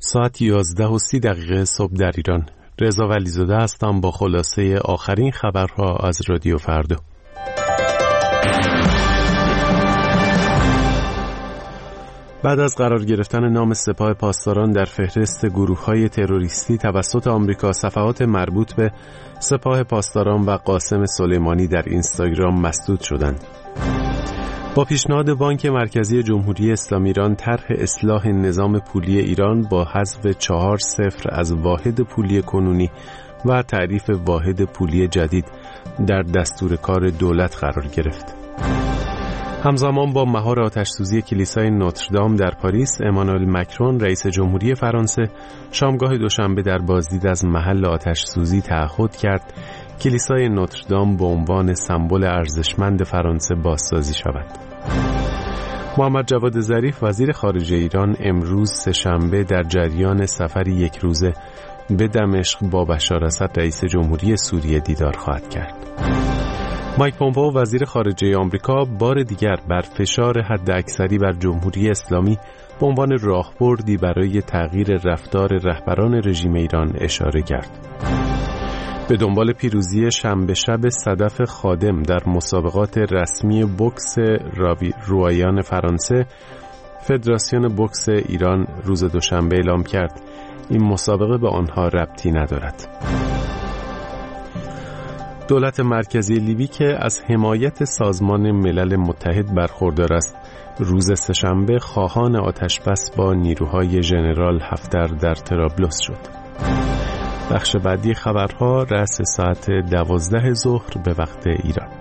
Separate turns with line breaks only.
ساعت 11:30 صبح در ایران. رضا ولیزاده هستم با خلاصه آخرین خبرها از رادیو فردا. بعد از قرار گرفتن نام سپاه پاسداران در فهرست گروه‌های تروریستی توسط آمریکا، صفحات مربوط به سپاه پاسداران و قاسم سلیمانی در اینستاگرام مسدود شدند. با پیشنهاد بانک مرکزی جمهوری اسلامی ایران، طرح اصلاح نظام پولی ایران با حذف 4 صفر از واحد پولی کنونی و تعریف واحد پولی جدید در دستور کار دولت قرار گرفت. همزمان با مهار آتش‌سوزی کلیسای نوتردام در پاریس، امانوئل مکرون رئیس جمهوری فرانسه شامگاه دوشنبه در بازدید از محل آتش‌سوزی تعهد کرد کلیسای نوتردام به عنوان سمبل ارزشمند فرانسه بازسازی شود. محمد جواد ظریف وزیر خارجه ایران امروز سه‌شنبه در جریان سفری یک روزه به دمشق با بشار اسد رئیس جمهوری سوریه دیدار خواهد کرد. مایک پومپئو وزیر خارجه آمریکا بار دیگر بر فشار حداکثری بر جمهوری اسلامی به عنوان راهبردی برای تغییر رفتار رهبران رژیم ایران اشاره کرد. به دنبال پیروزی شنبه شب صدف خادم در مسابقات رسمی بوکس روایان فرانسه، فدراسیون بوکس ایران روز دوشنبه اعلام کرد این مسابقه به آنها ربطی ندارد. دولت مرکزی لیبی که از حمایت سازمان ملل متحد برخوردار است، روز سه‌شنبه خواهان آتش‌بس با نیروهای ژنرال حفتر در طرابلس شد. بخش بعدی خبرها رأس ساعت 12 ظهر به وقت ایران.